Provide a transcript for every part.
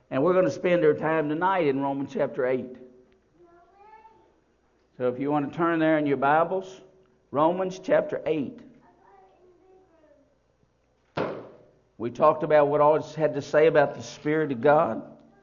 And we're going to spend our time tonight in Romans chapter 8. So if you want to turn there in your Bibles, Romans chapter 8. We talked about what all it had to say about the Spirit of God.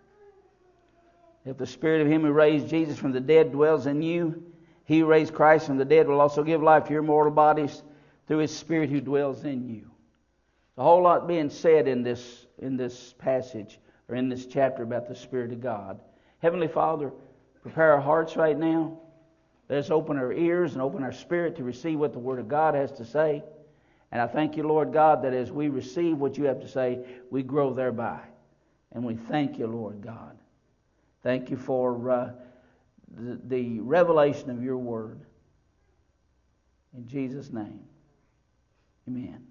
If the Spirit of Him who raised Jesus from the dead dwells in you, He who raised Christ from the dead will also give life to your mortal bodies through His Spirit who dwells in you. A whole lot being said in this passage, or in this chapter, about the Spirit of God. Heavenly Father, prepare our hearts right now. Let us open our ears and open our spirit to receive what the Word of God has to say. And I thank you, Lord God, that as we receive what you have to say, we grow thereby. And we thank you, Lord God. Thank you for the revelation of your Word. In Jesus' name, amen.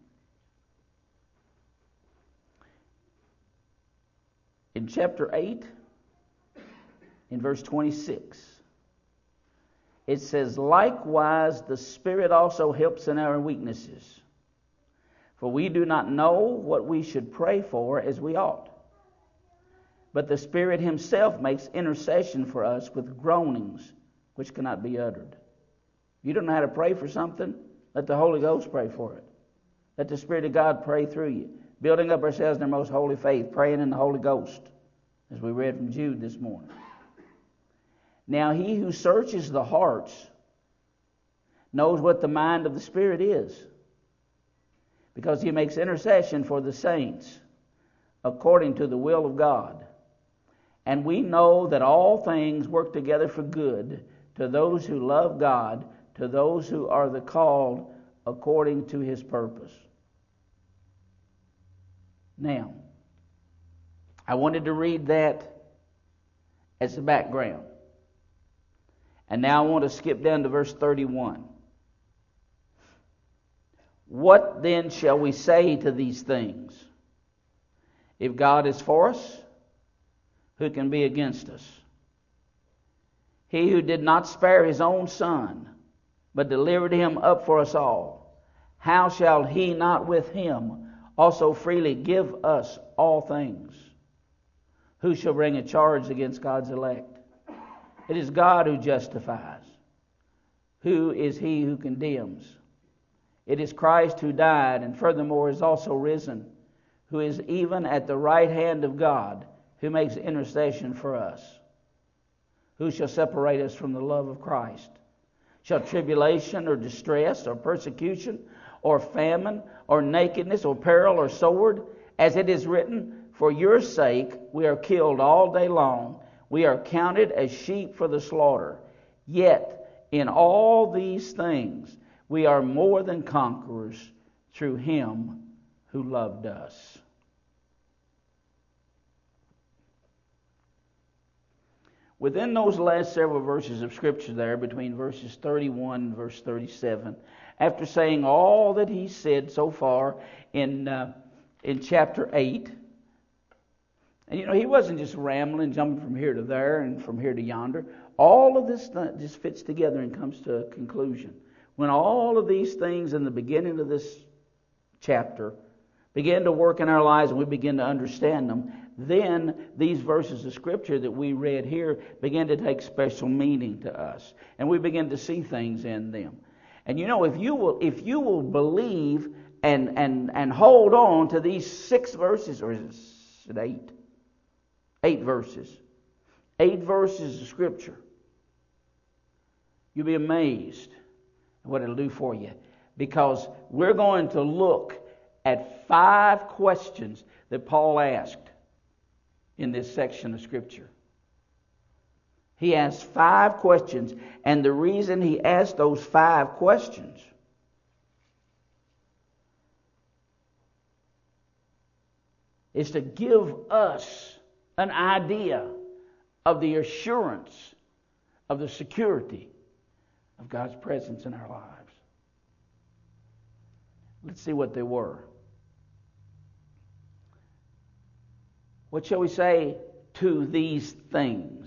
In chapter 8, in verse 26, it says, "Likewise the Spirit also helps in our weaknesses. For we do not know what we should pray for as we ought. But the Spirit Himself makes intercession for us with groanings which cannot be uttered." You don't know how to pray for something? Let the Holy Ghost pray for it. Let the Spirit of God pray through you. Building up ourselves in our most holy faith, praying in the Holy Ghost, as we read from Jude this morning. Now He who searches the hearts knows what the mind of the Spirit is, because He makes intercession for the saints according to the will of God. And we know that all things work together for good to those who love God, to those who are the called according to His purpose. Now, I wanted to read that as a background. And now I want to skip down to verse 31. What then shall we say to these things? If God is for us, who can be against us? He who did not spare His own Son, but delivered Him up for us all, how shall He not with Him also freely give us all things? Who shall bring a charge against God's elect? It is God who justifies. Who is he who condemns? It is Christ who died, and furthermore is also risen, who is even at the right hand of God, who makes intercession for us. Who shall separate us from the love of Christ? Shall tribulation or distress or persecution or famine or nakedness or peril or sword? As it is written, for your sake we are killed all day long. We are counted as sheep for the slaughter. Yet in all these things we are more than conquerors through Him who loved us. Within those last several verses of Scripture there, between verses 31 and verse 37, after saying all that he said so far in chapter 8, and you know, he wasn't just rambling, jumping from here to there and from here to yonder. All of this just fits together and comes to a conclusion. When all of these things in the beginning of this chapter begin to work in our lives and we begin to understand them, then these verses of Scripture that we read here begin to take special meaning to us. And we begin to see things in them. And you know, if you will believe and hold on to these 6 verses, or is it 8? 8 verses. 8 verses of Scripture. You'll be amazed at what it'll do for you. Because we're going to look at 5 questions that Paul asked in this section of Scripture. He asked 5 questions, and the reason he asked those 5 questions is to give us an idea of the assurance of the security of God's presence in our lives. Let's see what they were. What shall we say to these things?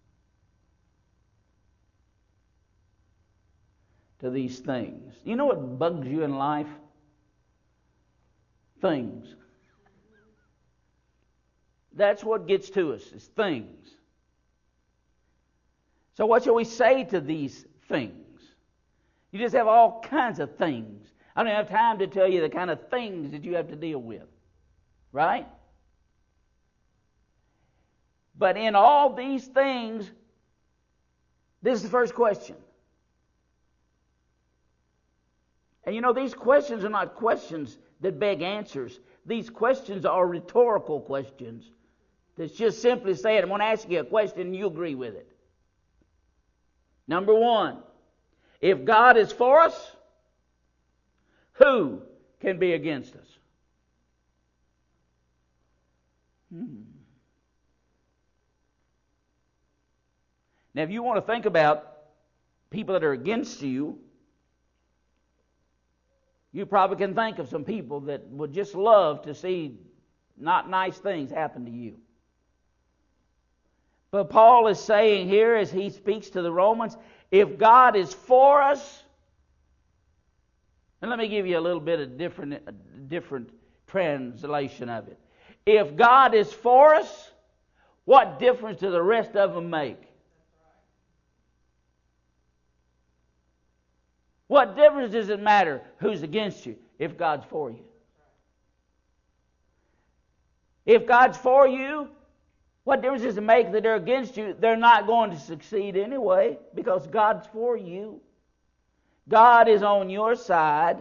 To these things. You know what bugs you in life? Things. That's what gets to us, is things. So what shall we say to these things? You just have all kinds of things. I don't have time to tell you the kind of things that you have to deal with. Right? But in all these things, this is the first question. And you know, these questions are not questions that beg answers. These questions are rhetorical questions. That's just simply saying, I'm going to ask you a question and you agree with it. Number one, if God is for us, who can be against us? Now, if you want to think about people that are against you, you probably can think of some people that would just love to see not nice things happen to you. But Paul is saying here, as he speaks to the Romans, if God is for us, and let me give you a little bit of different translation of it. If God is for us, what difference do the rest of them make? What difference does it matter who's against you if God's for you? If God's for you, what difference does it make that they're against you? They're not going to succeed anyway because God's for you. God is on your side.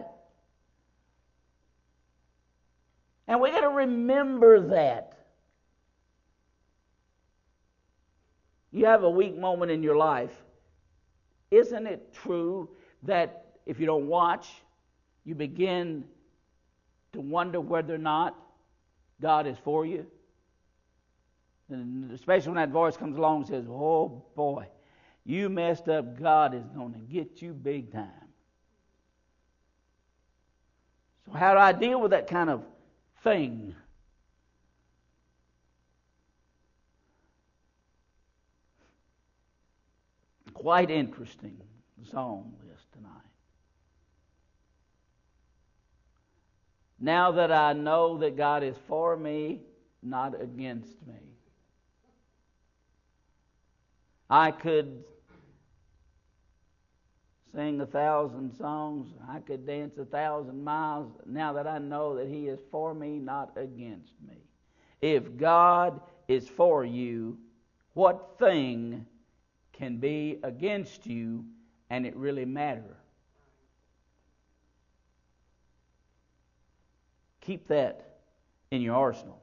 And we got to remember that. You have a weak moment in your life. Isn't it true that if you don't watch, you begin to wonder whether or not God is for you? And especially when that voice comes along and says, oh boy, you messed up, God is going to get you big time. So how do I deal with that kind of thing? Quite interesting song list tonight. Now that I know that God is for me, not against me. I could sing 1,000 songs. I could dance 1,000 miles. Now that I know that He is for me, not against me. If God is for you, what thing can be against you and it really matter? Keep that in your arsenal.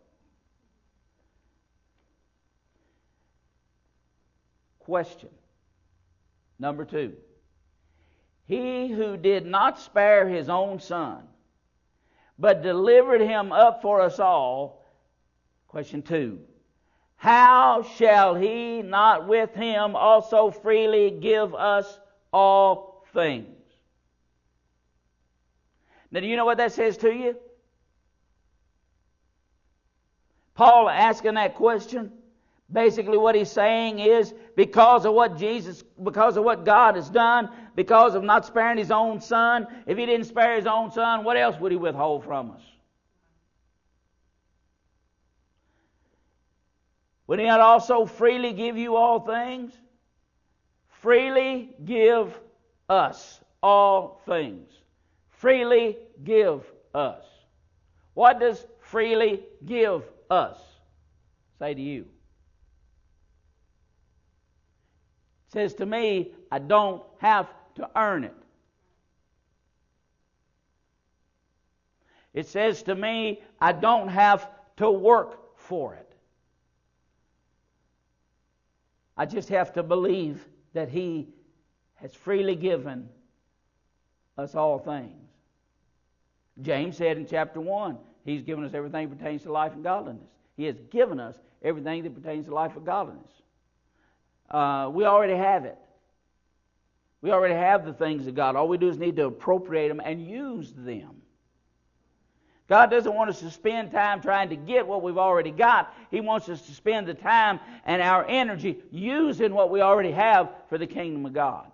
Question number 2. He who did not spare His own Son, but delivered Him up for us all. Question 2. How shall He not with Him also freely give us all things? Now, do you know what that says to you? Paul asking that question, basically what he's saying is, because of what God has done, because of not sparing His own Son, if He didn't spare His own Son, what else would He withhold from us? Would He not also freely give you all things? Freely give us all things. Freely give us. What does freely give us say to you? It says to me, I don't have to earn it. It says to me, I don't have to work for it. I just have to believe that He has freely given us all things. James said in chapter 1, He's given us everything that pertains to life and godliness. He has given us everything that pertains to life and godliness. We already have it. We already have the things of God. All we do is need to appropriate them and use them. God doesn't want us to spend time trying to get what we've already got. He wants us to spend the time and our energy using what we already have for the kingdom of God.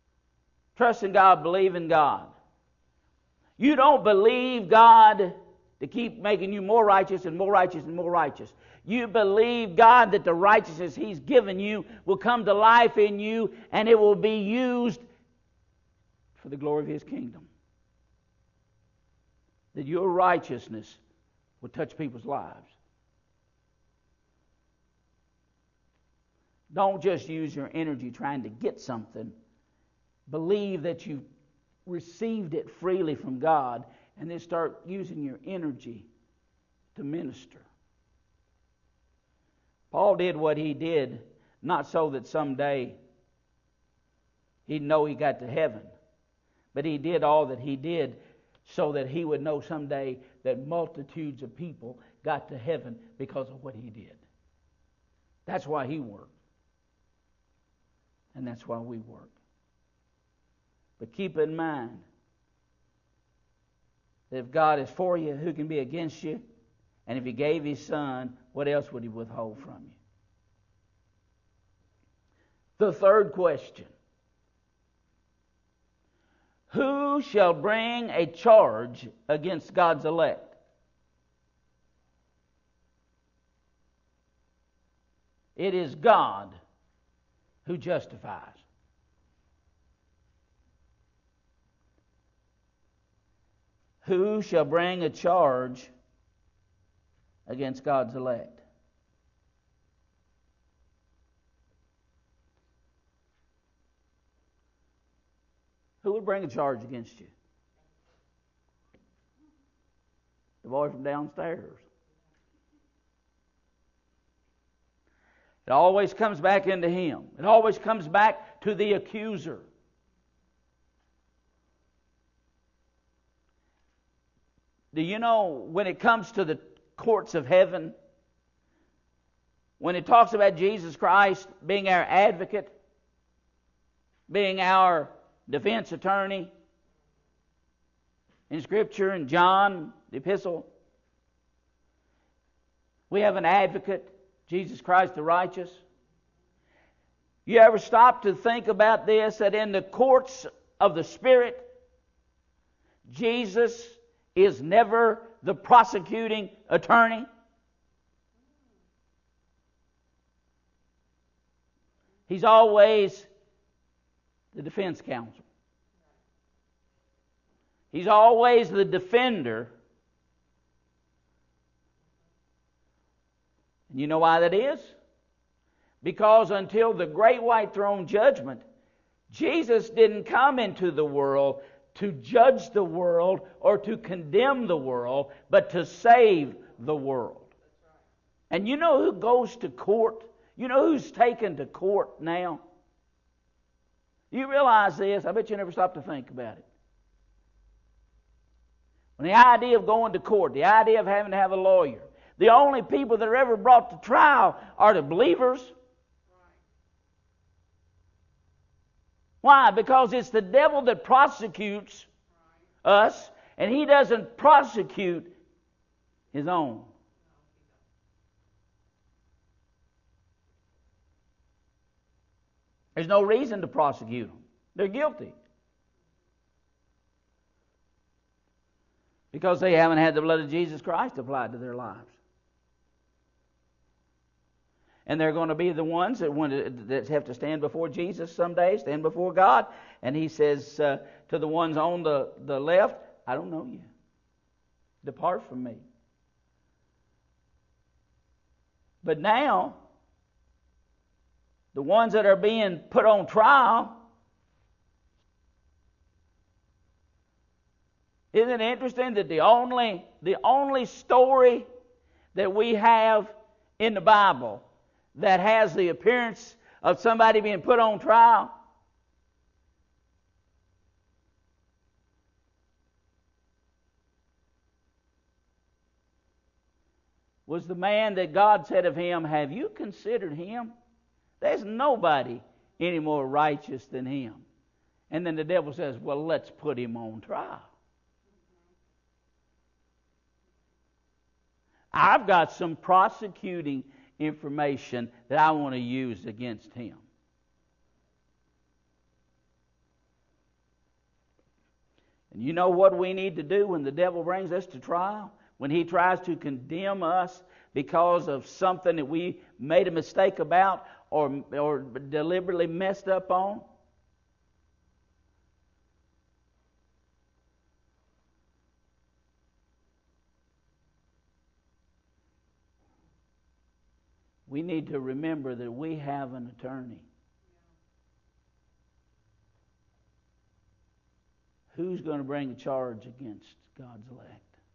Trust in God, believe in God. You don't believe God to keep making you more righteous and more righteous and more righteous. You believe God that the righteousness He's given you will come to life in you, and it will be used for the glory of His kingdom. That your righteousness will touch people's lives. Don't just use your energy trying to get something. Believe that you've received it freely from God, and then start using your energy to minister. Paul did what he did, not so that someday he'd know he got to heaven, but he did all that he did so that he would know someday that multitudes of people got to heaven because of what he did. That's why he worked. And that's why we work. But keep in mind that if God is for you, who can be against you? And if He gave His Son, what else would He withhold from you? The third question. Who shall bring a charge against God's elect? It is God who justifies. Who shall bring a charge against God's elect? Who would bring a charge against you? The boy from downstairs. It always comes back into him. It always comes back to the accuser. Do you know when it comes to the courts of heaven, when it talks about Jesus Christ being our advocate, being our defense attorney in Scripture, in John, the epistle, we have an advocate, Jesus Christ the righteous. You ever stop to think about this, that in the courts of the Spirit, Jesus is never the prosecuting attorney? He's always the defense counsel. He's always the defender. And you know why that is? Because until the great white throne judgment, Jesus didn't come into the world to judge the world or to condemn the world, but to save the world. And you know who goes to court? You know who's taken to court now? You realize this? I bet you never stop to think about it. When the idea of going to court, the idea of having to have a lawyer, the only people that are ever brought to trial are the believers. Why? Because it's the devil that prosecutes us, and he doesn't prosecute his own. There's no reason to prosecute them. They're guilty. Because they haven't had the blood of Jesus Christ applied to their lives. And they're going to be the ones that have to stand before Jesus someday, stand before God. And He says to the ones on the left, I don't know you. Depart from me. But now, the ones that are being put on trial, isn't it interesting that the only story that we have in the Bible that has the appearance of somebody being put on trial was the man that God said of him, have you considered him? There's nobody any more righteous than him. And then the devil says, well, let's put him on trial. I've got some prosecuting information that I want to use against him. And you know what we need to do when the devil brings us to trial? when He tries to condemn us because of something that we made a mistake about or deliberately messed up on? We need to remember that we have an attorney. Who's going to bring a charge against God's elect?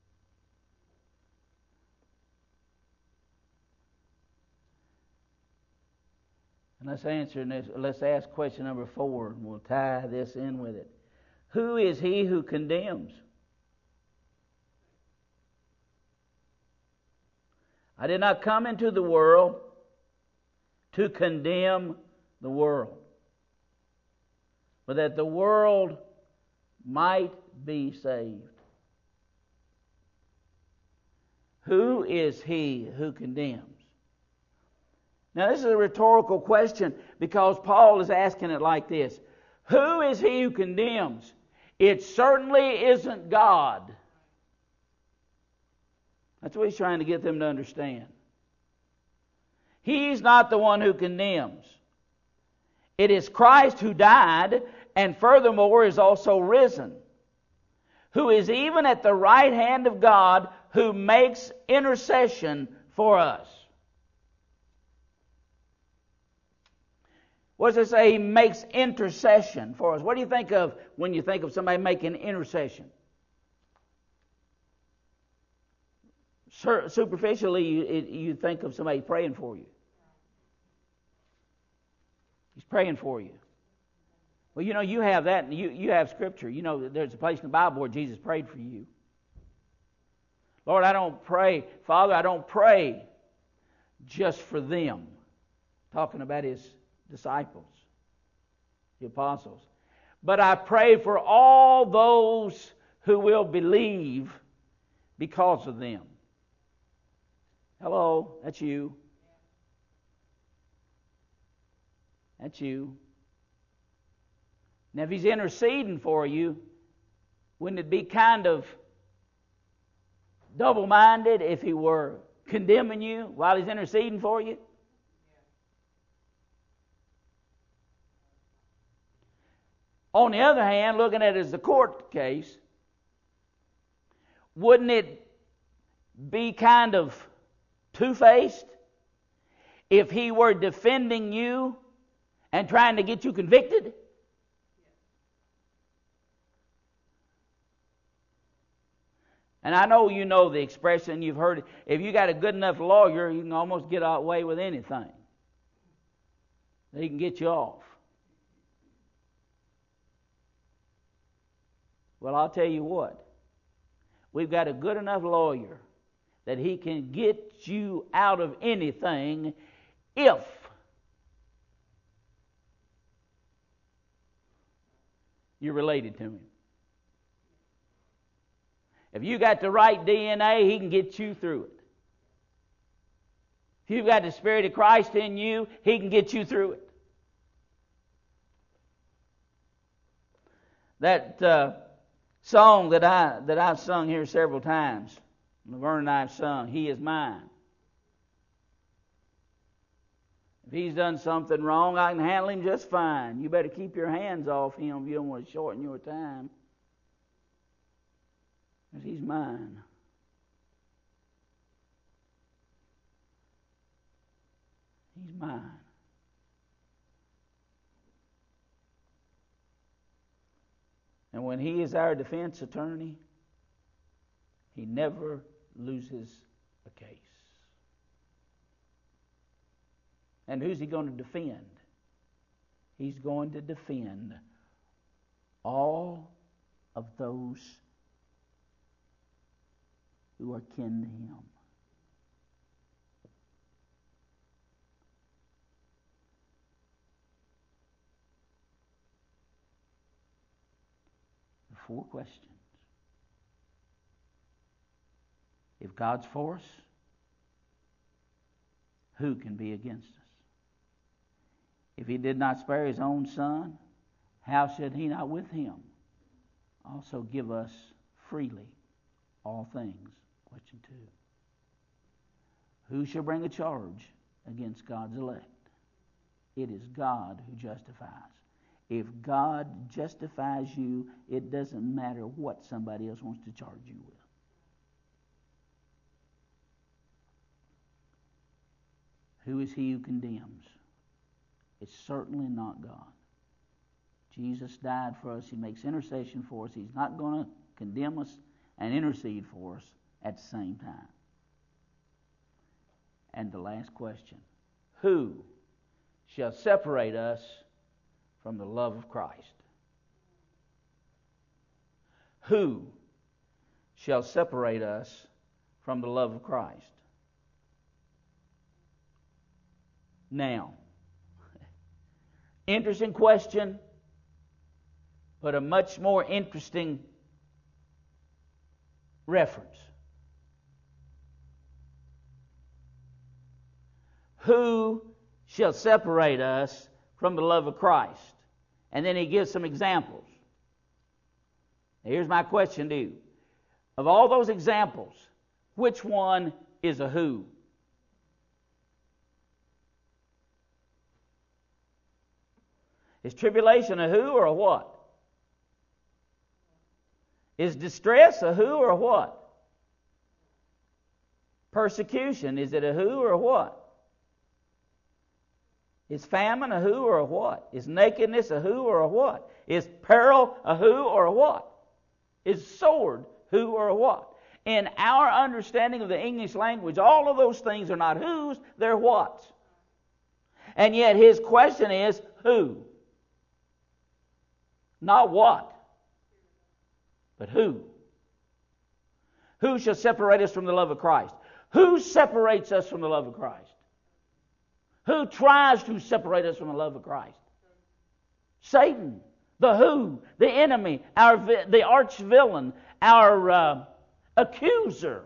And let's ask question number 4, and we'll tie this in with it. Who is he who condemns? I did not come into the world to condemn the world, but that the world might be saved. Who is he who condemns? Now, this is a rhetorical question because Paul is asking it like this. Who is he who condemns? It certainly isn't God. That's what he's trying to get them to understand. He's not the one who condemns. It is Christ who died and furthermore is also risen, who is even at the right hand of God, who makes intercession for us. What does it say? He makes intercession for us. What do you think of when you think of somebody making intercession? Superficially, you think of somebody praying for you. He's praying for you. Well, you have that, and you have Scripture. There's a place in the Bible where Jesus prayed for you. Lord, I don't pray. Father, I don't pray just for them. Talking about His disciples, the apostles. But I pray for all those who will believe because of them. Hello, that's you. That's you. Now, if He's interceding for you, wouldn't it be kind of double-minded if He were condemning you while He's interceding for you? On the other hand, looking at it as a court case, wouldn't it be kind of two-faced if He were defending you and trying to get you convicted? And I know you know the expression, you've heard it. If you got a good enough lawyer, you can almost get away with anything. He can get you off. Well, I'll tell you what. We've got a good enough lawyer that he can get you out of anything if you're related to him. If you got the right DNA, he can get you through it. If you've got the Spirit of Christ in you, he can get you through it. That song that I've sung here several times, Laverne and I've sung, He is Mine. If he's done something wrong, I can handle him just fine. You better keep your hands off him if you don't want to shorten your time. Because he's mine. He's mine. And when he is our defense attorney, he never loses a case. And who's he going to defend? He's going to defend all of those who are kin to him. The 4 questions. If God's for us, who can be against us? If he did not spare his own son, how should he not with him also give us freely all things? Question 2. Who shall bring a charge against God's elect? It is God who justifies. If God justifies you, it doesn't matter what somebody else wants to charge you with. Who is he who condemns? It's certainly not God. Jesus died for us. He makes intercession for us. He's not going to condemn us and intercede for us at the same time. And the last question. Who shall separate us from the love of Christ? Who shall separate us from the love of Christ? Now, interesting question, but a much more interesting reference. Who shall separate us from the love of Christ? And then he gives some examples. Now here's my question to you. Of all those examples, which one is a who? Is tribulation a who or a what? Is distress a who or a what? Persecution, is it a who or a what? Is famine a who or a what? Is nakedness a who or a what? Is peril a who or a what? Is sword who or a what? In our understanding of the English language, all of those things are not whos, they're whats. And yet his question is who? Not what, but who? Who shall separate us from the love of Christ? Who separates us from the love of Christ? Who tries to separate us from the love of Christ? Satan. The who, the enemy, the arch villain, our accuser.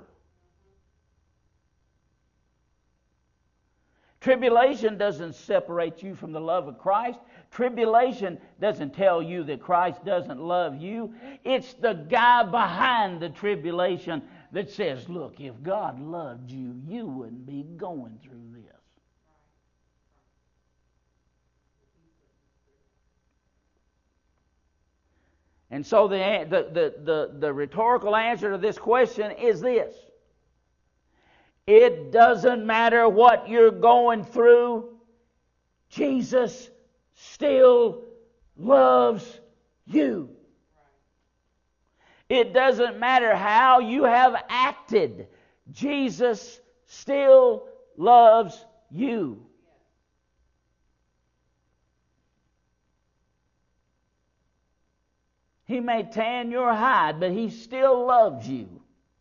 Tribulation doesn't separate you from the love of Christ. Tribulation doesn't tell you that Christ doesn't love you. It's the guy behind the tribulation that says, look, if God loved you, you wouldn't be going through this. And so the rhetorical answer to this question is this. It doesn't matter what you're going through, Jesus still loves you. It doesn't matter how you have acted, Jesus still loves you. He may tan your hide, but He still loves you.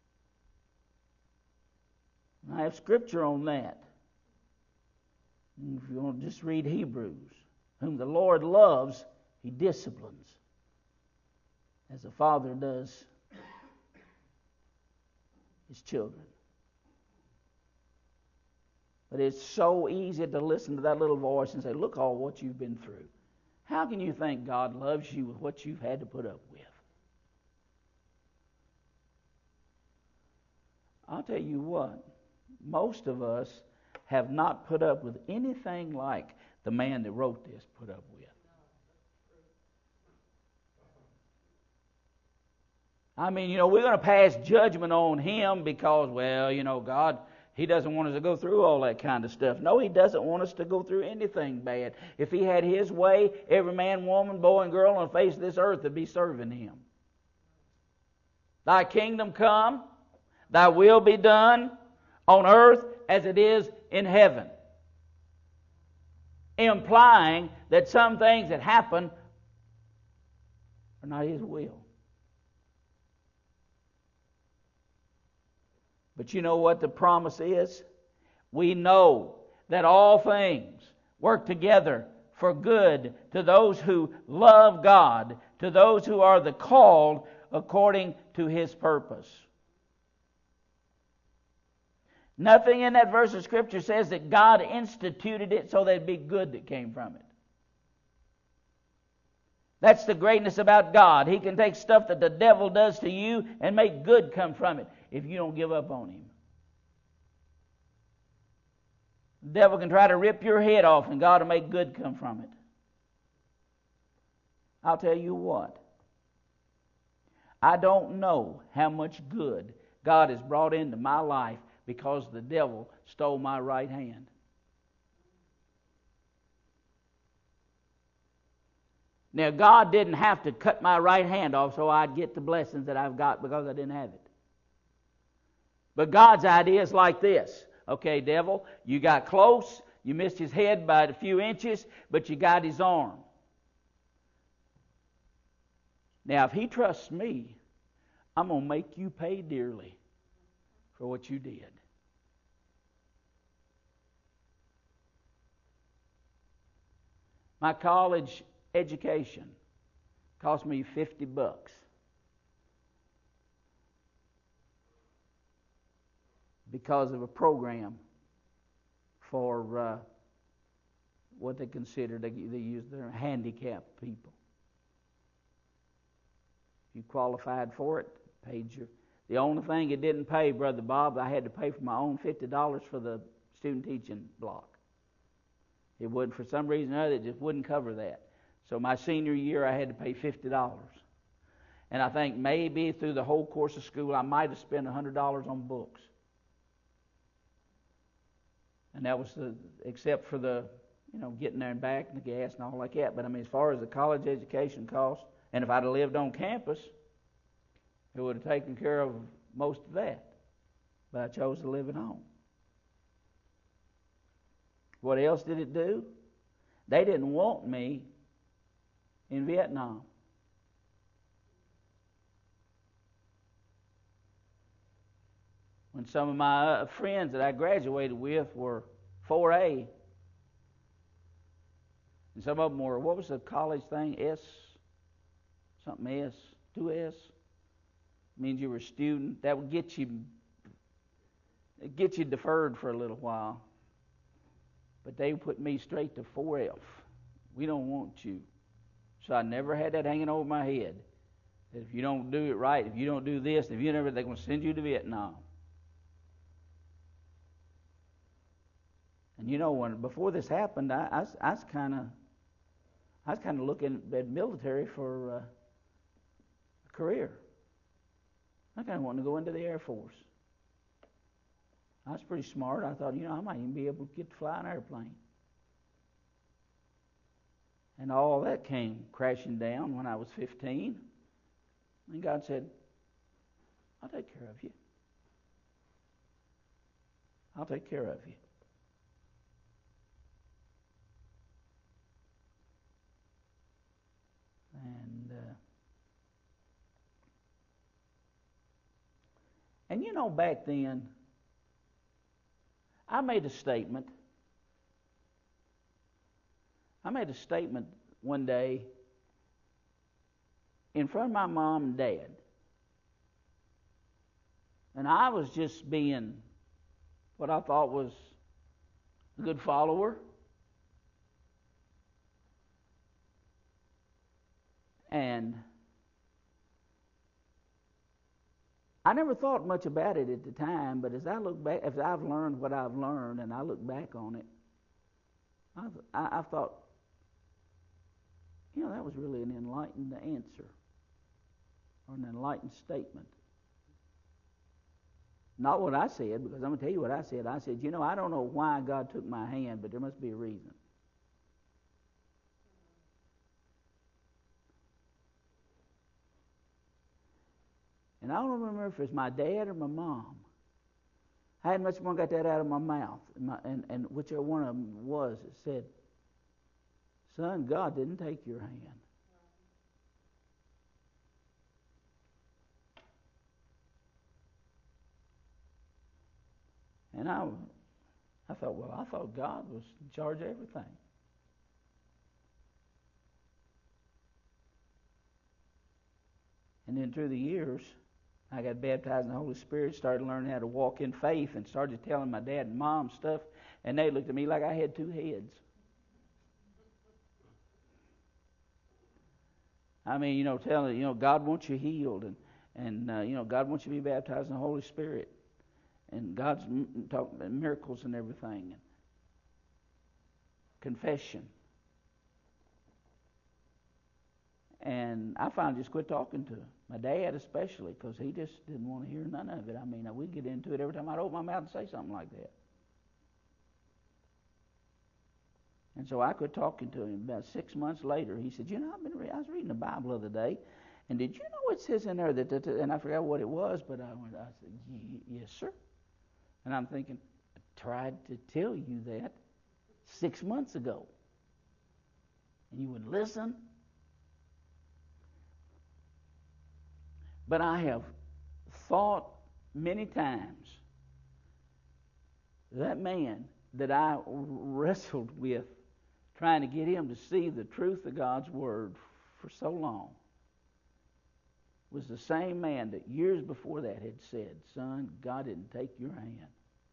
I have scripture on that. If you want to just read Hebrews. Whom the Lord loves, He disciplines, as a father does his children. But it's so easy to listen to that little voice and say, look all what you've been through. How can you think God loves you with what you've had to put up with? I'll tell you what, most of us have not put up with anything like the man that wrote this put up with. I mean, we're going to pass judgment on him because, God, He doesn't want us to go through all that kind of stuff. No, He doesn't want us to go through anything bad. If He had His way, every man, woman, boy, and girl on the face of this earth would be serving Him. Thy kingdom come, Thy will be done on earth as it is in heaven. Implying that some things that happen are not His will. But you know what the promise is? We know that all things work together for good to those who love God, to those who are the called according to His purpose. Nothing in that verse of Scripture says that God instituted it so there'd be good that came from it. That's the greatness about God. He can take stuff that the devil does to you and make good come from it. if you don't give up on him. The devil can try to rip your head off, and God will make good come from it. I'll tell you what. I don't know how much good God has brought into my life because the devil stole my right hand. Now, God didn't have to cut my right hand off so I'd get the blessings that I've got because I didn't have it. But God's idea is like this. Okay, devil, you got close. You missed his head by a few inches, but you got his arm. Now, if he trusts me, I'm going to make you pay dearly for what you did. My college education cost me $50 because of a program for what they consider, they use their handicapped people. You qualified for it, paid your... The only thing it didn't pay, Brother Bob, I had to pay for my own $50 for the student teaching block. It wouldn't, for some reason or other, it just wouldn't cover that. So my senior year, I had to pay $50. And I think maybe through the whole course of school, I might have spent $100 on books. And that was except for the, getting there and back and the gas and all like that. But I mean, as far as the college education cost, and if I'd have lived on campus, it would have taken care of most of that. But I chose to live at home. What else did it do? They didn't want me in Vietnam. When some of my friends that I graduated with were 4A, and some of them were, what was the college thing? Something S, 2S. Means you were a student. That would get you deferred for a little while. But they put me straight to 4F. We don't want you. So I never had that hanging over my head. That if you don't do it right, if you don't do this, if you never, they're going to send you to Vietnam. And when before this happened, I was kind of looking at military for a career. I kind of wanted to go into the Air Force. I was pretty smart. I thought, I might even be able to get to fly an airplane. And all that came crashing down when I was 15. And God said, I'll take care of you. I'll take care of you. And back then, I made a statement. One day in front of my mom and dad. And I was just being what I thought was a good follower. And I never thought much about it at the time, but as I look back, as I've learned what I've learned, and I look back on it, I thought, that was really an enlightened answer, or an enlightened statement. Not what I said, because I'm going to tell you what I said. I said, I don't know why God took my hand, but there must be a reason. And I don't remember if it was my dad or my mom. I hadn't much more got that out of my mouth. And whichever one of them was, it said, son, God didn't take your hand. And I thought, I thought God was in charge of everything. And then through the years, I got baptized in the Holy Spirit, started learning how to walk in faith, and started telling my dad and mom stuff, and they looked at me like I had two heads. I mean, telling, God wants you healed, And, God wants you to be baptized in the Holy Spirit. And God's talking about miracles and everything. Confession. And I finally just quit talking to him. My dad especially, because he just didn't want to hear none of it. I mean, we get into it every time I'd open my mouth and say something like that. And so I quit talking to him. About 6 months later, he said, I was reading the Bible the other day, and did you know it says in there that, and I forgot what it was, but I said, yes, sir. And I'm thinking, I tried to tell you that 6 months ago, and you wouldn't listen. But I have thought many times that man that I wrestled with, trying to get him to see the truth of God's Word for so long, was the same man that years before that had said, son, God didn't take your hand.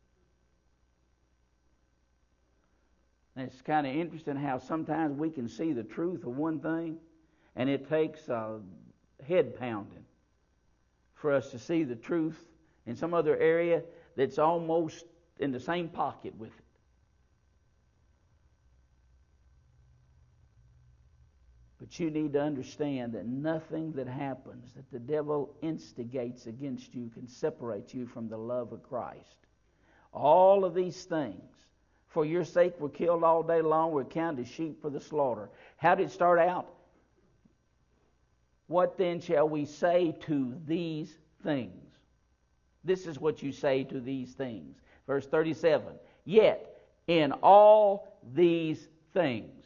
And it's kind of interesting how sometimes we can see the truth of one thing, and it takes head pounding for us to see the truth in some other area that's almost in the same pocket with it. But you need to understand that nothing that happens that the devil instigates against you can separate you from the love of Christ. All of these things, for your sake, were killed all day long. We're counted as sheep for the slaughter. How did it start out? What then shall we say to these things? This is what you say to these things. Verse 37. Yet in all these things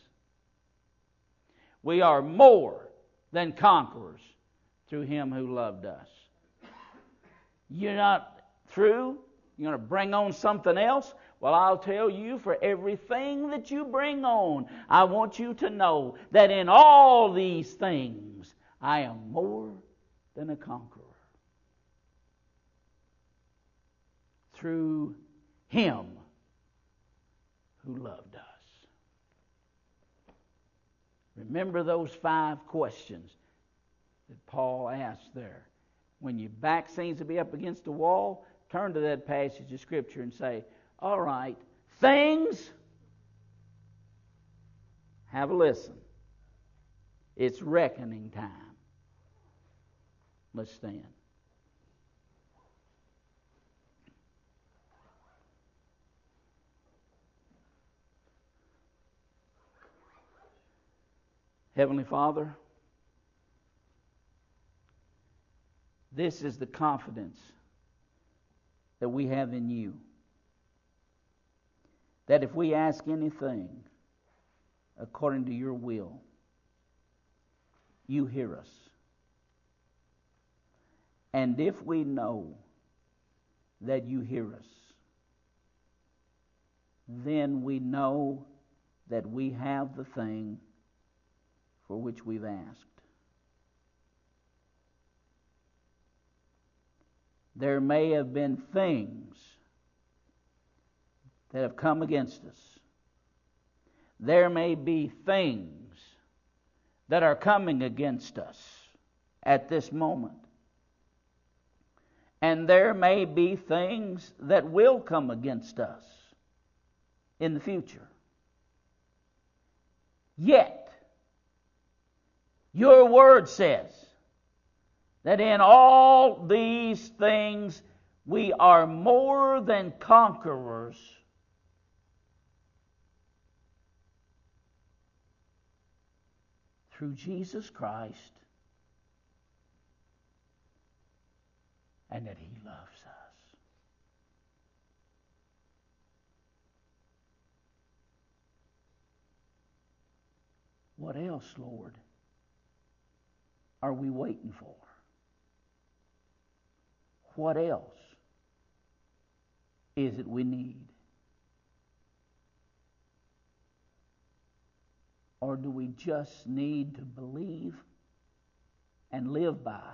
we are more than conquerors through him who loved us. You're not through? You're going to bring on something else? Well, I'll tell you, for everything that you bring on, I want you to know that in all these things I am more than a conqueror. Through him who loved us. Remember those 5 questions that Paul asked there. When your back seems to be up against the wall, turn to that passage of Scripture and say, all right, things, have a listen. It's reckoning time. Let's stand. Heavenly Father, this is the confidence that we have in you. That if we ask anything according to your will, you hear us. And if we know that you hear us, then we know that we have the thing for which we've asked. There may have been things that have come against us. There may be things that are coming against us at this moment. And there may be things that will come against us in the future. Yet, your word says that in all these things we are more than conquerors through Jesus Christ, and that He loves us. What else, Lord, are we waiting for? What else is it we need? Or do we just need to believe and live by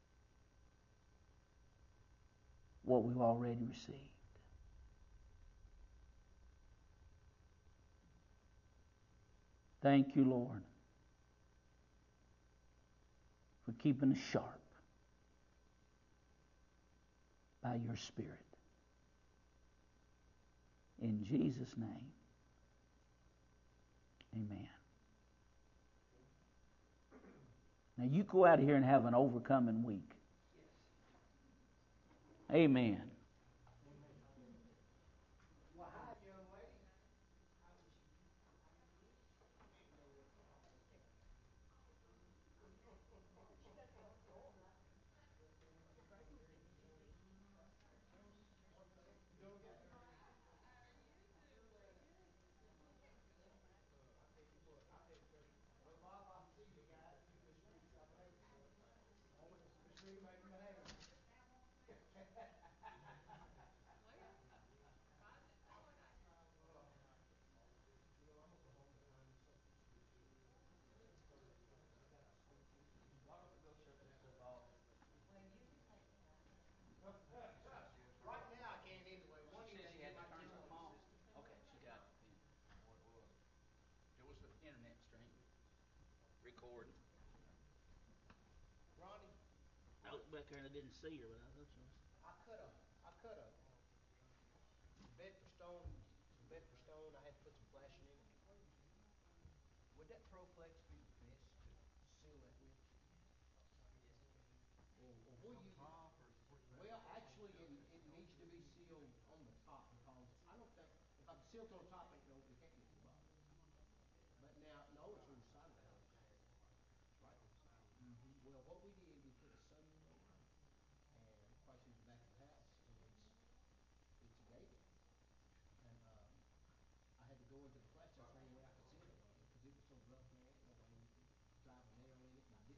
what we've already received? Thank you, Lord, for keeping us sharp. by your Spirit. In Jesus' name, amen. Now you go out of here and have an overcoming week. Amen. Right now I can't anyway. One She said she had to turn something off. Okay, she got it. It was the internet stream. Recording. Ronnie, I looked back there and I didn't see her, but I thought she was. I cut a Bedford stone, some Bedford stone. I had to put some flashing in it. Would that Proflex be the best to seal that with? Well, actually, it needs to be sealed on the top because I don't think if I seal it on the top, ain't no, it can't get to the bottom. But now, no, it's